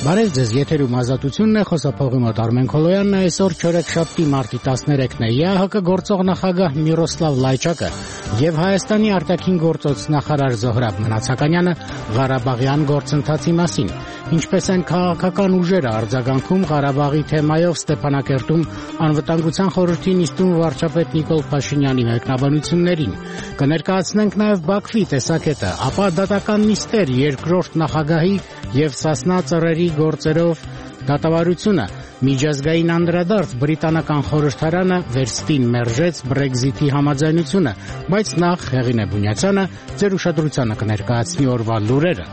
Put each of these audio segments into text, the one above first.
Բարև ձեզ, եթերում ազատությունն է, խոսափողի մոտ Արմեն Քոլոյանն է, այսօր չորեքշաբթի մարտի 13-ն է, ՀՀԿ գործող նախագահ Միրոսլավ Լայչակը եւ Հայաստանի արտաքին գործոց նախարար Զոհրաբ Մնացականյանը Ղարաբաղյան գործընթացի մասին, ինչպես են քաղաքական ուժերը արձագանքում Ղարաբաղի թեմայով Ստեփանակերտում անվտանգության խորհրդի նիստում վարչապետ Նիկոլ Փաշինյանի մեկնաբանություններին, կներկայացնենք նաեւ Բաքվի տեսակետը, ապա դատական նիստեր երկրորդ նախագահի եւ Սասնա ծռերի գործերով դատավարությունը, միջազգային անդրադարձ բրիտանական խորհրդարանը վերստին մերժեց Brexit-ի համաձայնությունը, բայց նախ Հեղինե Բունյացյանը ձեր ուշադրությանը կներկայացնի օրվա լուրերը։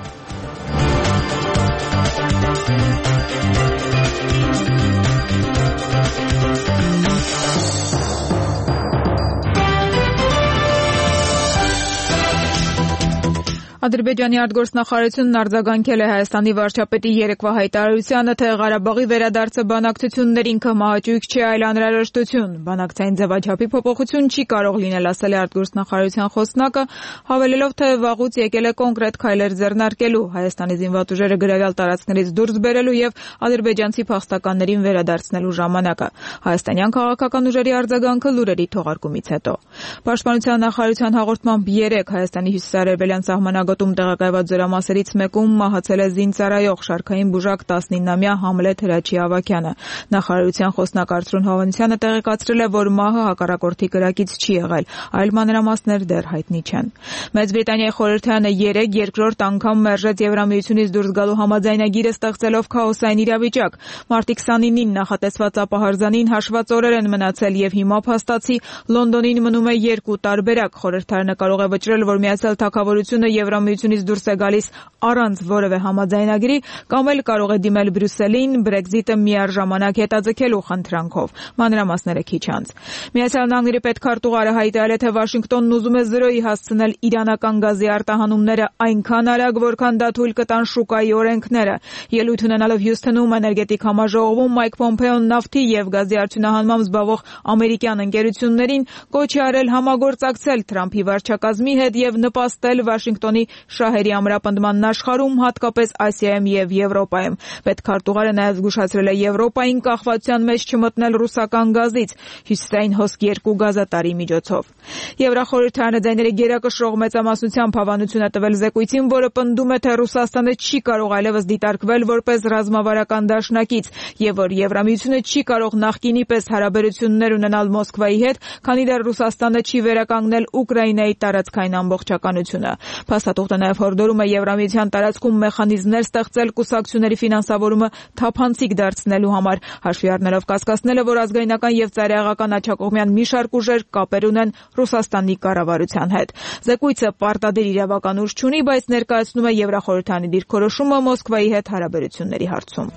Ադրբեջանի արտգործնախարարությունն արձագանքել է Հայաստանի վարչապետի երեկվա հայտարարությանը, թե Ղարաբաղի վերադարձը բանակցություններին կմահաճույք չէ, այլ անհրաժեշտություն։ Բանակցային ձևաչափի փոփոխություն չի կարող լինել, ասել է արտգործնախարարության խոսնակը, հավելելով, թե վաղուց եկել է կոնկրետ քայլեր ձեռնարկելու Հայաստանի զինված ուժերը գրավյալ տարածքներից դուրս բերելու եւ ադրբեջանցի փախստականներին վերադարձնելու ժամանակը։ Հայաստանյան քաղաքական ուժերի արձագանքը լուրերի թողարկումից հետո։ Պաշտպանության նախարարության հաղորդմամբ 3 Հայաստանի հյուսիսարևելյան սահմանագոտում տեղակայված զորամասերից մեկում մահացել է զինծառայող շարքային բուժակ 19-ամյա Համլետ Հրաչի Ավագյանը։ Նախարարության խոսնակ Արծրուն Հովհաննիսյանը տեղեկացրել է, որ մահը հակառակորդի կրակից չի եղել, այլ մանրամասներ դեռ հայտնի չեն։ Մեծ Բրիտանիայի խորհրդարանը 3 երկրորդ անգամ մերժեց Եվրամիությունից դուրս գալու համաձայնագիրը, ստեղծելով քաոսային իրավիճակ։ Մարտի 29-ին նախատեսված ապահարզանին հաշված օրեր են մնացել եւ հիմա փաստացի Լոնդոնին մնում է 2 տարբերակ։ Խորհրդարանը կարող է վճռել, որ Միացյալ Թագավորությունը Եվրամիությունից դուրս է գալիս առանց որևէ համաձայնագրի, կամ էլ կարող է դիմել Բրյուսելին Brexit-ը միառժամանակ հետաձգելու խնդրանքով։ Մանրամասները քիչ անց։ Միացյալ Նահանգների պետքարտուղարը հայտարարել է, թե Վաշինգտոնն ուզում է զրոյի հասցնել իրանական գազի արտահանումները այնքան արագ, որքան դա թույլ կտան շուկայի օրենքները։ Ելույթ ունենալով Հյուսթոնում էներգետիկ համաժողովում Մայք Պոմպեոն նավթի եւ գազի արդյունահանմամբ զբաղվող ամերիկյան ընկերություններին կոչ է արել համագործակցել Թրամփի վարչակազմի հետ եւ նպաստել Վաշինգտոնի շահերի ամրապնդման աշխարհում, հատկապես Ասիայում եւ Եվրոպայում։ Պետքարտուղարը նաեւ զգուշացրել է Եվրոպային կախվածության մեջ չմտնել ռուսական գազից, հյուսիսային հոսք 2 գազատարի միջոցով։ Եվրախորհրդարանը ձայների գերակշռող մեծամասնությամբ հավանություն է տվել զեկույցին, որը պնդում է, թե Ռուսաստանը չի կարող այլևս դիտարկվել որպես ռազմավարական դաշնակից եւ որ Եվրամիությունը չի կարող նախկինի պես հարաբերություններ ունենալ Մոսկվայի հետ, քանի դեռ Ռուսաստանը չի վերականգնել Ուկրաինայի տարածքային ամբողջականությունը։ Փաստաթուղթը նաև հորդորում է Եվրամիության տարածքում մեխանիզմներ ստեղծել կուսակցությունների ֆինանսավորումը թափանցիկ դարձնելու համար, հաշվի առնելով կասկածները, որ ազգայնական եւ ծայրահեղական աջակողմյան մի շարք ուժեր կապեր ունեն Ռուսաստանի կառավարության հետ։ Զեկույցը պարտադիր իրավական ուժ չունի, բայց ներկայացնում է Եվրախորհրդարանի դիրքորոշումը Մոսկվայի հետ հարաբերությունների հարցում։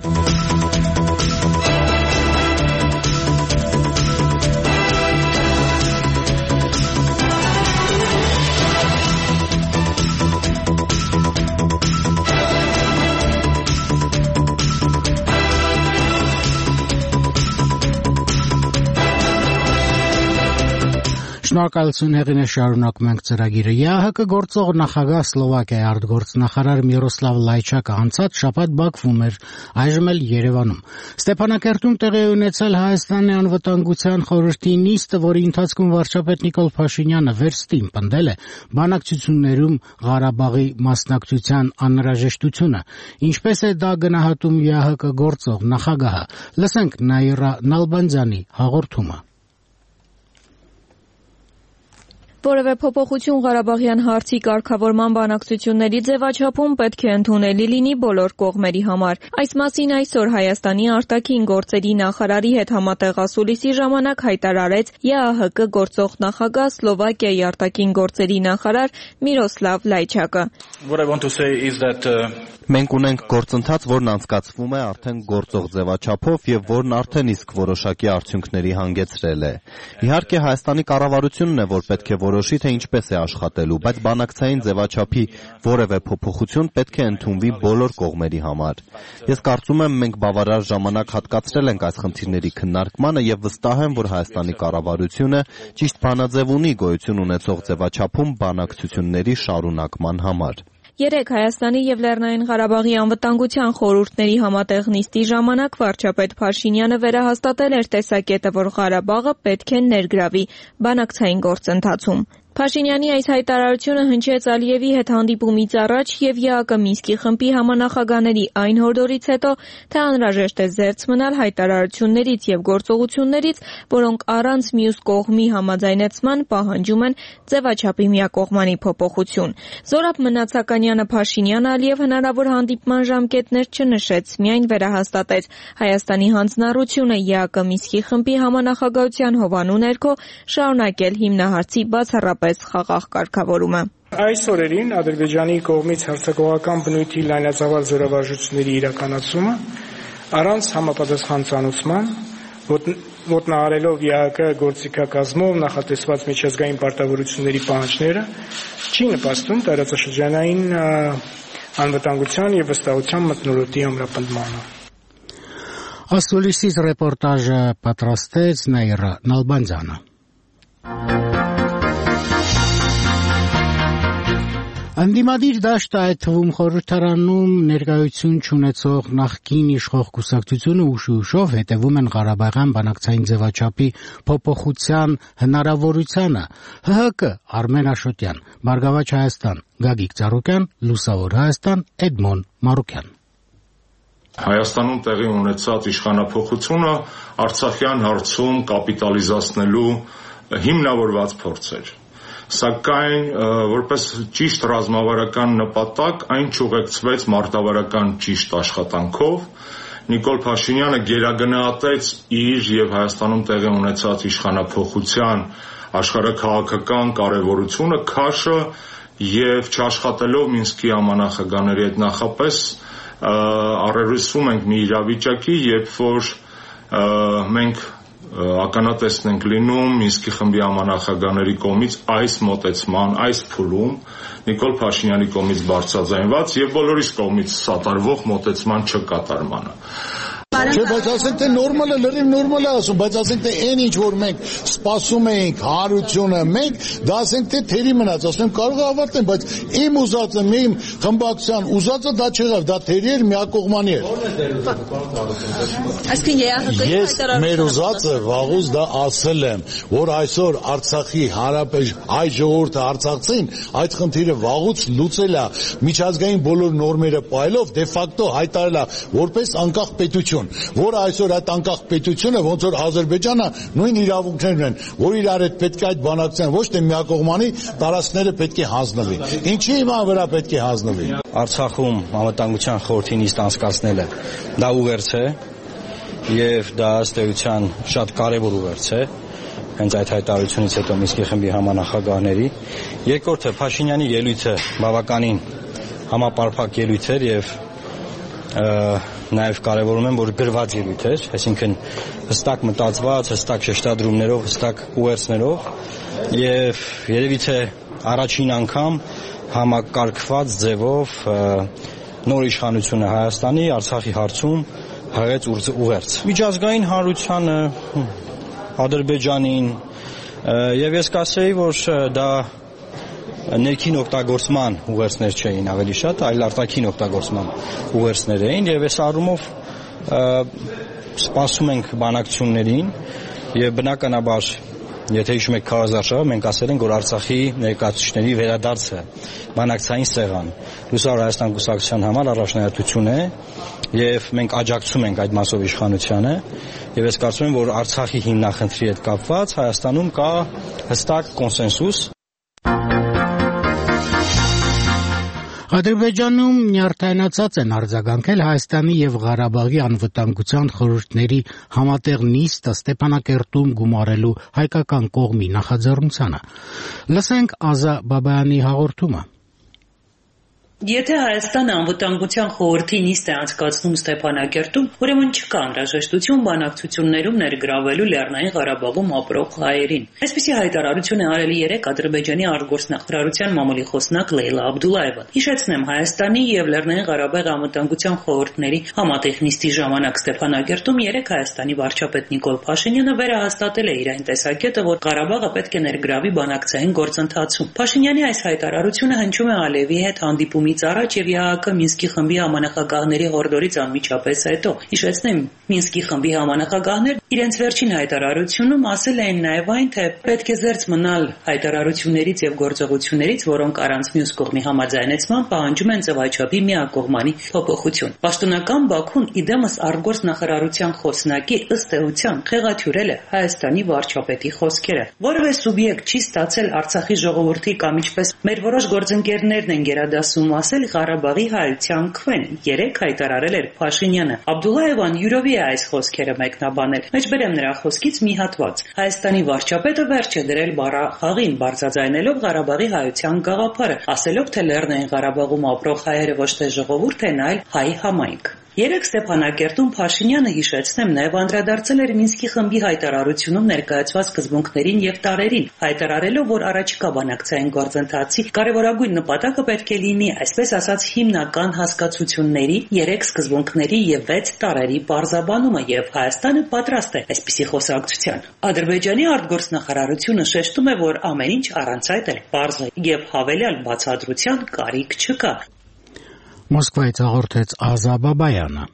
Շնորհակալություն Հեղինե, շարունակում ենք ծրագիրը։ ՀՀԿ գործող նախագահ Սլովակիայի արտգործնախարար Միրոսլավ Լայչակը անցած շաբաթ Բաքվում էր, այժմ էլ Երևանում։ Ստեփանակերտում տեղի ունեցել Հայաստանի անվտանգության խորհրդի նիստը, որի ընթացքում վարչապետ Նիկոլ Փաշինյանը վերստին պնդել է բանակցություններում Ղարաբաղի մասնակցության անհրաժեշտությունը։ Ինչպես է դա գնահատում ՀՀԿ գործող նախագահը։ Լսենք Նաիրա Նալբանդյանի հաղորդումը։ Որևէ փոփոխություն Ղարաբաղյան հարցի կարգավորման բանակցությունների ձևաչափում պետք է ընդունելի լինի բոլոր կողմերի համար։ Այս մասին այսօր Հայաստանի արտաքին գործերի նախարարի հետ համատեղ ասուլիսի ժամանակ հայտարարեց ԵԱՀԿ գործող նախագահ Սլովակիայի արտաքին գործերի նախարար Միրոսլավ Լայչակը։ Մենք ունենք գործընթաց, որն անցկացվում է արդեն գործող ձևաչափով եւ որն արդեն իսկ որոշակի արդյունքների հանգեցրել է։ Իհարկե Հայաստանի կառավարությունն է, որ պետք է որոշի, թե ինչպես է աշխատելու, բայց բանակցային ձևաչափի որևէ փոփոխություն պետք է ընդունվի բոլոր կողմերի համար։ Ես կարծում եմ, մենք բավարար ժամանակ հատկացրել ենք այս խնդիրների քննարկմանը եւ վստահ եմ, որ Հայաստանի կառավարությունը ճիշտ բանաձև ունի գոյություն ունեցող ձևաչափում բանակցությունների շարունակման համար։ Երեկ Հայաստանի եւ Լեռնային Ղարաբաղի անվտանգության խորհուրդների համատեղ նիստի ժամանակ վարչապետ Փաշինյանը վերահաստատել էր տեսակետը, որ Ղարաբաղը պետք է ներգրավի բանակցային գործընթացում։ Փաշինյանի այս հայտարարությունը հնչեց Ալիևի հետ հանդիպումից առաջ եւ ԵԱԿ Մինսկի խմբի համանախագահների այն հորդորից հետո, թե անհրաժեշտ է զերծ մնալ հայտարարություններից եւ գործողություններից, որոնք առանց մյուս կողմի համաձայնեցման պահանջում են ձևաչափի միակողմանի փոփոխություն։ Զորապ Մնացականյանը Փաշինյանը Ալիև հնարավոր հանդիպման ժամկետներ չնշեց, միայն վերահաստատեց Հայաստանի հանձնառությունը ԵԱԿ Մինսկի խմբի համանախագահության հովանու ներքո շարունակել հիմնահարցի բացառապես խաղաղ կարգավորումը։ Այս օրերին Ադրբեջանի կողմից հարձակողական բնույթի լայնածավալ զորավարժությունների իրականացումը առանց համապատասխան ծանուցման, ոտնահարելով ԵԱԿ գործիքակազմով նախատեսված միջազգային պարտավորությունների պահանջները, չի նպաստում տարածաշրջանային անվտանգության եւ վստահության մթնոլորտի ամրապնդմանը։ Ասուլիսից ռեպորտաժը պատրաստեց Նաիրա Նալբանդյանը։ Անդիմադիր դաշտը այդ թվում խորհրդարանում ներկայություն չունեցող նախկին իշխող կուսակցությունը ուշով հետևում են Ղարաբաղյան բանակցային ձևաչափի փոփոխության հնարավորությանը։ ՀՀԿ Արմեն Աշոտյան, Բարգավաճ Հայաստան Գագիկ Ծառուկյան, Լուսավոր Հայաստան Էդմոն Մարուկյան։ Հայաստանում տեղի ունեցած իշխանափոխությունը Արցախյան հարցում կապիտալիզացնելու հիմնավորված փորձ էր։ Սակայն որպես ճիշտ ռազմավարական նպատակ այն չուղեկցվեց մարտավարական ճիշտ աշխատանքով։ Նիկոլ Փաշինյանը գերագնահատեց իր եւ Հայաստանում տեղի ունեցած իշխանափոխության աշխարհաքաղաքական կարեւորությունը, քաշը եւ չաշխատելով Մինսկի համանախագահների հետ նախապես առերեսվում ենք մի իրավիճակի, երբ որ մենք ականատեսն ենք լինում Մինսկի խմբի համանախագահների կողմից այս մոտեցման, այս փուլում Նիկոլ Փաշինյանի կողմից բարձրաձայնված եւ բոլորիս կողմից սատարվող մոտեցման չկատարմանը։ Չէ, բայց ասենք թե նորմալը, լրիվ նորմալ է ասում, բայց ասենք թե այն ինչ որ մենք սպասում էինք, հարությունը մենք, դա ասենք թե թերի մնաց, ասում եմ կարող է ավարտեն, բայց իմ ուզածը, իմ խմբակցության ուզածը դա չեղավ, դա թերի էր, միակողմանի էր։ Ես մեր ուզածը վաղուց դա ասել եմ, որ այսօր Արցախի հայ ժողովուրդը արցախցին այդ խնդիրը վաղուց լուծել է միջազգային բոլոր նորմերը պայելով դե ֆակտո հայտարարել է որպես անկախ պետություն, որ այսօր այդ անկախ պետությունը ոնց որ Ադրբեջանը նույն իրավունքներն են, որ իրար հետ պետք է այդ բանակցեն, ոչ թե միակողմանի տարածքները պետք է հանձնվի։ Ինչի իման վրա պետք է հանձնվի։ Արցախում անվտանգության խորհրդի նիստ անցկացնելը դա ուղերձ է եւ դա ըստ էության շատ կարեւոր ուղերձ է հենց այդ հայտարարությունից հետո Մինսկի խմբի համանախագահների։ Երկրորդը Փաշինյանի ելույթը բավականին համապարփակ ելույթ էր եւ նաև կարևորում եմ, որ գրված ելույթ էր, այսինքն հստակ մտածված, հստակ շեշտադրումներով, հստակ ուղերձներով եւ երևի թե առաջին անգամ համակարգված ձևով նոր իշխանությունը Հայաստանի Արցախի հարցում հղեց ուղերձ։ Միջազգային հանրությանը, Ադրբեջանին եւ ես կասեի, որ դա ներքին օգտագործման ուղերձներ չէին ավելի շատ, այլ արտաքին օգտագործման ուղերձներ էին եւ այս առումով սպասում ենք բանակցություններին եւ բնականաբար եթե հիշում եք քարոզարշավը մենք ասել ենք որ Արցախի ներկայացուցիչների վերադարձը բանակցային սեղան Լուսավոր Հայաստան կուսակցության համար առաջնահերթություն է եւ մենք աջակցում ենք այդ մասով իշխանությանը եւ ես կարծում եմ որ Արցախի հիմնախնդրի հետ կապված Հայաստանում կա հստակ կոնսենսուս Ադրբեջանում նյարդայնացած են արձագանքել Հայաստանի եւ Ղարաբաղի անվտանգության խորհուրդների համատեղ նիստը Ստեփանակերտում գումարելու հայկական կողմի նախաձեռնությանը։ Լսենք Ազա Բաբայանի հաղորդումը։ Եթե Հայաստանը անվտանգության խորհրդի նիստ է անցկացնում Ստեփանակերտում, ուրեմն չկա անհրաժեշտություն բանակցություններում ներգրավելու Լեռնային Ղարաբաղում ապրող հայերին։ Այսպիսի հայտարարություն է արել երեկ Ադրբեջանի արտգործնախարարության մամուլի խոսնակ Լեյլա Աբդուլլայևը։ Հիշեցնեմ, Հայաստանի եւ Լեռնային Ղարաբաղի անվտանգության խորհուրդների համատեղ նիստի ժամանակ Ստեփանակերտում երեկ Հայաստանի վարչապետ Նիկոլ Փաշինյանը վերահաստատել է իր այն տեսակետը, որ Ղարաբաղը պետք է ներգրավի բանակցային գործընթացում։ Փաշինյանի այս հայտարարությունը հնչում է Ալիևի հետ հանդիպումի բացահայտումից առաջ եւ ԵԱՀԿ Մինսկի խմբի համանախագահների հորդորից անմիջապես հետո։ Հիշեցնեմ, Մինսկի խմբի համանախագահներն իրենց վերջին հայտարարությունում ասել էին նաեւ այն, թե պետք է զերծ մնալ հայտարարություններից եւ գործողություններից, որոնք առանց մյուս կողմի համաձայնեցման պահանջում են ձևաչափի միակողմանի փոփոխություն։ Պաշտոնական Բաքուն իդեմս արտգործ նախարարության խոսնակի ըստ էության խեղաթյուրել է Հայաստանի վարչապետի խոսքերը։ Որևէ սուբյեկտ չի ստացել Արցախի ժողովրդի կամ ինչպես մեր որոշ գործընկերներն են գերադասում ասել Ղարաբաղի հայության քվեն, երեք հայտարարել էր Փաշինյանը։ Աբդուլլահևան յուրովի է այս խոսքերը մեկնաբանել։ Մեջբերեմ նրա խոսքից մի հատված։ Հայաստանի վարչապետը վերջ է դրել բառախաղին, բարձրաձայնելով Ղարաբաղի հայության գաղափարը, ասելով թե Լեռնային Ղարաբաղում ապրող հայերը ոչ թե ժողովուրդ են, այլ հայ համայնք։ Երեք Ստեփանակերտում Փաշինյանը, հիշեցնեմ, նաև անդրադարձել էր Մինսկի խմբի հայտարարությունում ներկայացված սկզբունքներին եւ տարրերին, հայտարարելով, որ առաջիկա բանակցային գործընթացի կարևորագույն նպատակը պետք է լինի, այսպես ասած, հիմնական հասկացությունների, 3 սկզբունքների եւ 6 տարրերի պարզաբանումը, եւ Հայաստանը պատրաստ է այսպիսի խոսակցության։ Ադրբեջանի արտգործնախարարությունը շեշտում է, որ ամեն ինչ առանց այդ էլ պարզ է եւ հավելյալ բացատրության կարիք չկա։ Մոսկվայից հաղորդեց Ազա Բաբայանը։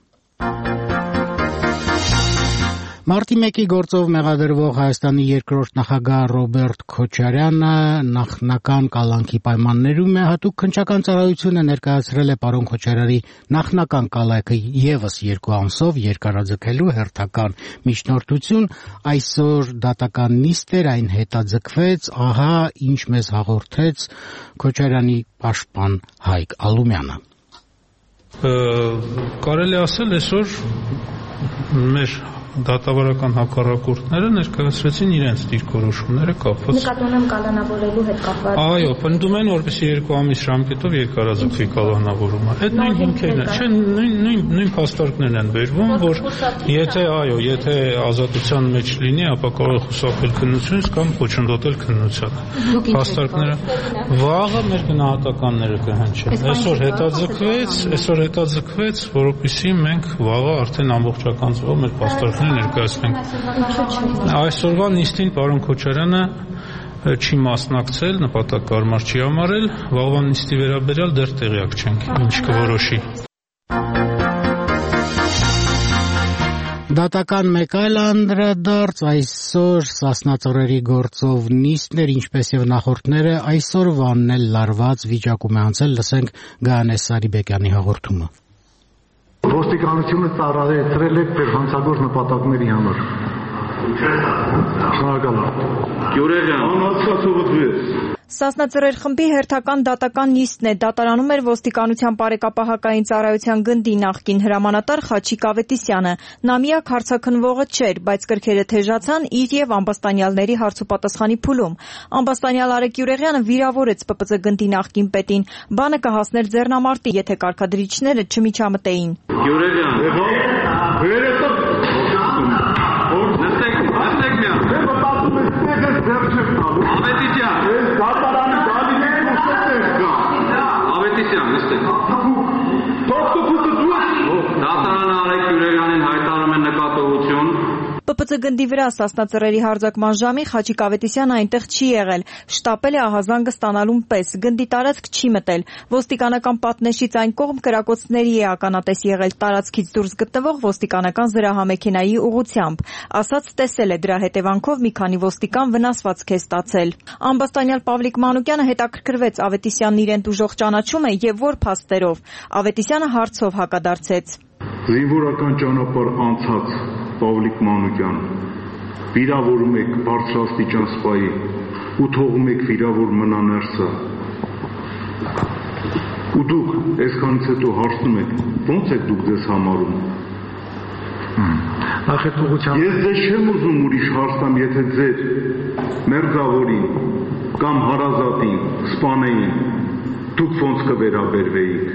Մարտի 1-ի գործով մեղադրվող Հայաստանի երկրորդ նախագահ Ռոբերտ Քոչարյանը նախնական կալանքի պայմաններում է հատուկ քննչական ծառայությունը ներկայացրել է պարոն Քոչարյանի նախնական կալանքը եւս 2 ամսով երկարաձգելու հերթական միջնորդություն, այսօր դատական նիստ էր, այն հետաձգվեց, ահա ինչ մեզ հաղորդեց Քոչարյանի պաշտպան Հայկ Ալումյանը։ Կարելի ասել այսօր մեր դատավարական հակառակորդները ներկայացրեցին իրենց դիրքորոշումները կապված նկատունեմ կալանավորելու հետ կապված։ Այո, պնդում են, որպեսզի 2 ամիս ժամկետով երկարաձգվի կալանավորումը։ Այդ նույն հիմքերն են, չէ, նույն փաստարկներն են բերվում, որ եթե ազատության մեջ լինի, ապա կարող է խուսափել քննությունից կամ ոչնդոտել քննությանը։ Փաստարկները վաղը մեր գնահատականները կհնչեն։ Այսօր հետաձգվեց, որովհետեւ մենք վաղը արդեն ամբողջական ձևով մեր փաստարկները ներկայացնենք։ Այսօրվա նիստին պարոն Քոչարյանը չի մասնակցել, նպատակարար չի համարել, վաղվա նիստի վերաբերյալ դեռ տեղյակ չենք, ինչ կորոշի։ Դատական մեկ այլ անդրադարձ այսօր Սասնա ծռերի գործով նիստներ, ինչպես եւ նախորդները, այսօրվանն էլ լարված վիճակում է անցել, լսենք Գայանես Սարիբեկյանի հաղորդումը։ Ոստիկանությունը ծառայեցրել է ձեր հանցագործ նպատակների համար։ Շնորհակալ եմ։ Գյուրեգյան, անհասկացողություն։ Սասնա ծռեր խմբի հերթական դատական նիստն է դատարանում էր ոստիկանության բարեկապահական ծառայության գնդի նախկին հրամանատար Խաչիկ Ավետիսյանը։ Նա միակ հարցաքննվողը չէր, բայց կրքերը թեժացան իր եւ ամբաստանյալների հարցուպատասխանի փուլում։ Ամբաստանյալ Արեգ Յուրեղյանը վիրավորեց ՊՊԾ գնդի նախկին պետին։ Բանը կհասներ ձեռնամարտի, եթե կարգադրիչները չմիջամտեին։ ՊՊՑ գնդի վրա Սասնա ծռերի հարձակման ժամին Խաչիկ Ավետիսյանը այնտեղ չի եղել, շտապել է ահազանգը ստանալուն պես, գնդի տարածք չի մտել, ոստիկանական պատնեշից այն կողմ կրակոցների է ականատես եղել տարածքից դուրս գտնվող ոստիկանական զրահամեքենայի ուղղությամբ, ասաց տեսել է դրա հետևանքով մի քանի ոստիկան վնասվածք է ստացել։ Ամբաստանյալ Պավլիկ Մանուկյանը հետաքրքրվեց Ավետիսյանն իրեն ուժող ճանաչում է եւ որ փաստերով, Ավետիսյանը հարցով հակադարձեց։ Զինվորական ճանապարհ անցած Պավլիկ Մանուկյան, վիրավորում եք բարձրաստիճան սպայի ու թողում եք վիրավոր մնա ներսը։ Ու դուք այսքանից հետո հարցնում եք, ո՞նց եք դուք ձեզ համարում։ Ես ձեզ չեմ ուզում ուրիշ հարցամ, եթե ձեր մերձավորին կամ հարազատին սպանեին, դուք ո՞նց կվերաբերվեիք։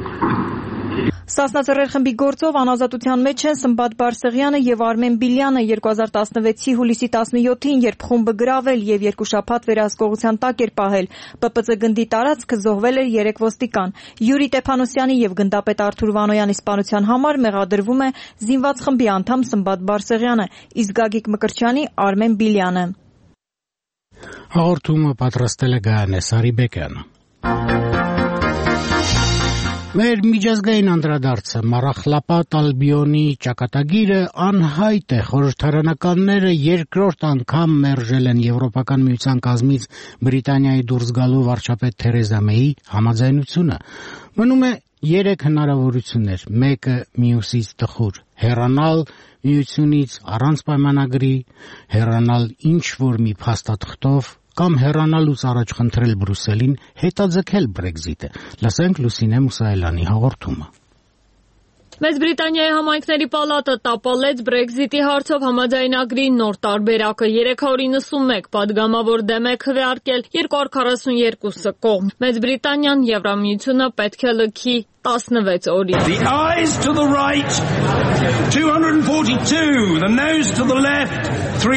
Սասնա ծռեր խմբի գործով անազատության մեջ են Սմբատ Բարսեղյանը եւ Արմեն Բիլյանը 2016-ի հուլիսի 17-ին, երբ խումբը գրավել եւ 2 շաբաթ վերահսկողության տակ էր պահել։ ՊՊՑ գնդի տարածքը զոհվել էր 3 ոստիկան։ Յուրի Տեփանոսյանի եւ գնդապետ Արթուր Վանոյանի սպանության համար մեղադրվում է զինված խմբի անդամ Սմբատ Բարսեղյանը, իսկ Գագիկ Մկրտչյանի Արմեն Բիլյանը։ Հաղորդումը պատրաստել է Գայանես Սարիբեկյանը։ Մեր միջազգային անդրադարձը Մարախլապատ Ալբիոնի ճակատագիրը անհայտ է, խորհրդարանականները երկրորդ անգամ մերժել են Եվրոպական միության կազմից Բրիտանիայի դուրս գալու վարչապետ Թերեզա Մեյի համաձայնությունը։ Մնում է 3 հնարավորություններ, մեկը մյուսից տխուր՝ հեռանալ միությունից առանց պայմանագրի, հեռանալ ինչ-որ մի փաստաթղթով կամ հեռանալուց առաջ խնդրել Բրյուսելին հետաձգել Brexit-ը։ Լսենք Լուսինե Մուսայելյանի հաղորդումը։ Մեծ Բրիտանիայի համայնքների պալատը տապալեց Brexit-ի հարցով համաձայնագրի նոր տարբերակը 391 падգամավոր դեմ է քվեարկել 242 կողմ։ Մեծ Բրիտանիան Եվրամիությունը պետք է լքի 16 օրի։ The ayes to the right 242, the noes to the left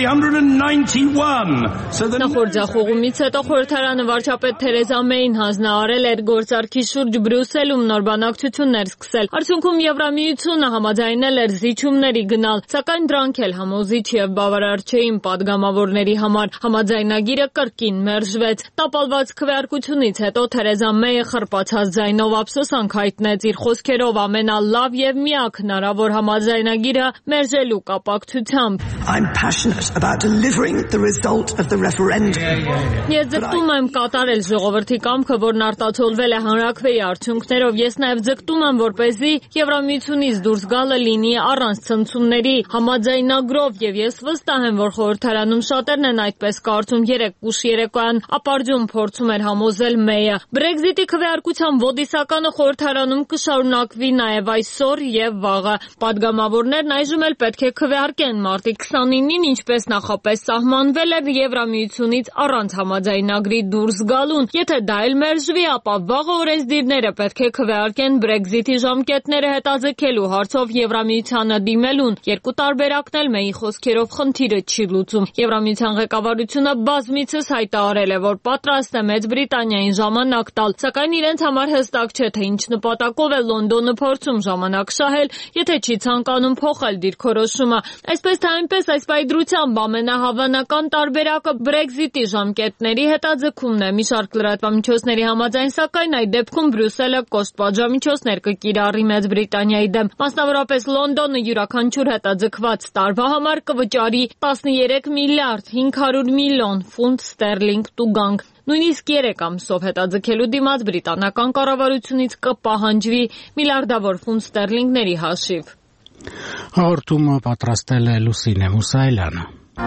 391. Նախորդ ձախողումից հետո խորհրդարանը վարչապետ Թերեզա Մեյին հանձնարարել էր գործարքի շուրջ Բրյուսելում նոր բանակցություններ սկսել։ Արդյունքում Եվրամիությունը համաձայնել էր զիջումների գնալ, սակայն դրանք էլ համոզիչ եւ բավարար չէին падգամավորների համար։ Համաձայնագիրը կրկին մերժվեց։ Տապալված քվեարկությունից հետո Թերեզա Մեյը խռպացած ձայնով ափսոսանք հայտնեց իր խոսքերով ամենալավ եւ միակ հնարավոր համաձայնագիրը մերժելու կապակցությամբ։ I'm passionate about delivering the result of the referendum. Ես ձգտում եմ կատարել ժողովրդի կամքը, որն արտացոլվել է հանրաքվեի արդյունքներով։ Ես նաև ձգտում եմ, որպեսզի Եվրամիությունից դուրս գալը լինի առանց ցնցումների, համաձայնագրով, եւ ես վստահ եմ, որ խորհրդարանում շատերն են այդպես կարծում։ Ուշ երեկոյան ապարդյուն փորձում էր համոզել Մեյը։ Brexit-ի քվեարկության ոդիսականը խորհրդարանում կշարունակվի նաև այսօր եւ վաղը։ Падգամավորներն այժմ էլ պետք է քվեարկեն մարտի 29-ին, ինչպես նախապես սահմանվել էր Եվրամիությունից առանց համաձայնագրի դուրս գալուն։ Եթե դա էլ մերժվի, ապա վաղը օրենսդիրները պետք է քվեարկեն Brexit-ի ժամկետները հետաձգելու հարցով Եվրամիությանը դիմելուն։ Երկու տարբերակն էլ Մեյի խոսքերով խնդիրը չի լուծում։ Եվրամիության ղեկավարությունը բազմիցս հայտարարել է, որ պատրաստ է Մեծ Բրիտանիային ժամանակ տալ, սակայն իրենց համար հստակ չէ, թե ինչ նպատակով է Լոնդոնը փորձում ժամանակ շահել, եթե չի ցանկանում փոխել դիրքորոշումը։ Այսպես թե այնպես, այս պայծրությամբ ամենահավանական տարբերակը Brexit-ի ժամկետների հետաձգումն է։ Մի շարք լրատվամիջոցների համաձայն, սակայն այդ դեպքում Բրյուսելը կոշտ պատժամիջոցներ կկիրառի Մեծ Բրիտանիայի դեմ։ Մասնավորապես Լոնդոնը յուրաքանչյուր հետաձգված տարվա համար կվճարի 13 միլիարդ 500 միլիոն ֆունտ ստերլինգ տուգանք։ Նույնիսկ 3 ամսով հետաձգելու դիմաց բրիտանական կառավարությունից կպահանջվի միլիարդավոր ֆունտ ստերլինգների հաշիվ։ Հաղորդումը պատրաստել է Լուսինե Մուսայելյանը։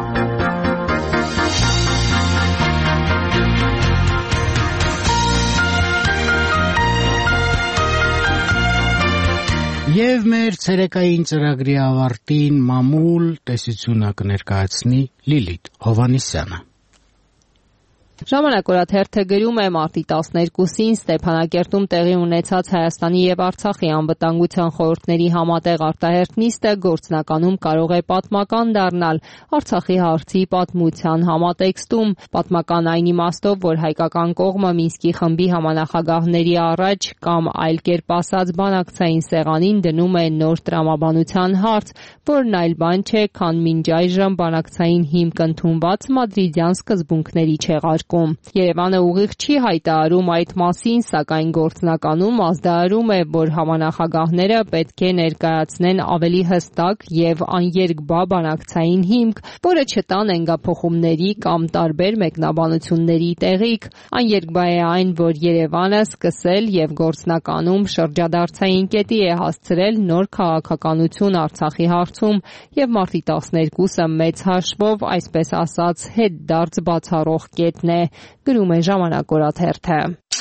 Եվ մեր ցերեկային ծրագրի ավարտին մամուլ տեսությունը կներկայացնի Լիլիթ Հովհաննիսյանը։ Ժամանակորաթերթը գրում է մարտի 12-ին Ստեփանակերտում տեղի ունեցած Հայաստանի եւ Արցախի անվտանգության խորհուրդների համատեղ արտահերթ նիստը գործնականում կարող է պատմական դառնալ Արցախի հարցի պատմության համատեքստում։ Պատմական այն իմաստով, որ հայկական կողմը Մինսկի խմբի համանախագահների առաջ կամ այլ կերպ ասած բանակցային սեղանին դնում է նոր տրամաբանության հարց, որն այլ բան չէ, քան մինչ այժմ բանակցային հիմք ընդունված մադրիդյան սկզբունքների չեղարկում։ Երևանը ուղիղ չի հայտարարում այդ մասին, սակայն գործնականում ազդարարում է, որ համանախագահները պետք է ներկայացնեն ավելի հստակ եւ աներկբա բանակցային հիմք, որը չտա նենգափոխումների կամ տարբեր մեկնաբանությունների տեղիք։ Աներկբա է այն, որ Երևանը սկսել եւ գործնականում շրջադարձային կետի է հասցրել նոր քաղաքականություն Արցախի հարցում եւ մարտի 12-ը մեծ հաշվով, այսպես ասած, հետդարձ բացառող կետն է, գրում է Ժամանակ օրաթերթը։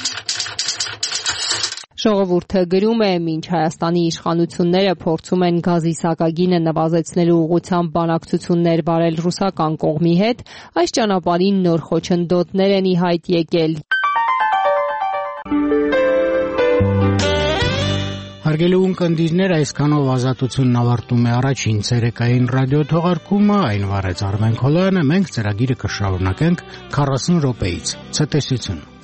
Ժողովուրդը գրում է, մինչ Հայաստանի իշխանությունները փորձում են գազի սակագինը նվազեցնելու ուղղությամբ բանակցություններ վարել ռուսական կողմի հետ, այս ճանապարհին նոր խոչընդոտներ են ի հայտ եկել։ Հարգելի ունկնդիրներ, այսքանով Ազատությունն ավարտում է առաջին ցերեկային ռադիո թողարկումը, այն վարեց Արմեն Քոլոյանը, մենք ծրագիրը կշարունակենք 40 րոպեից։ Ցտեսություն։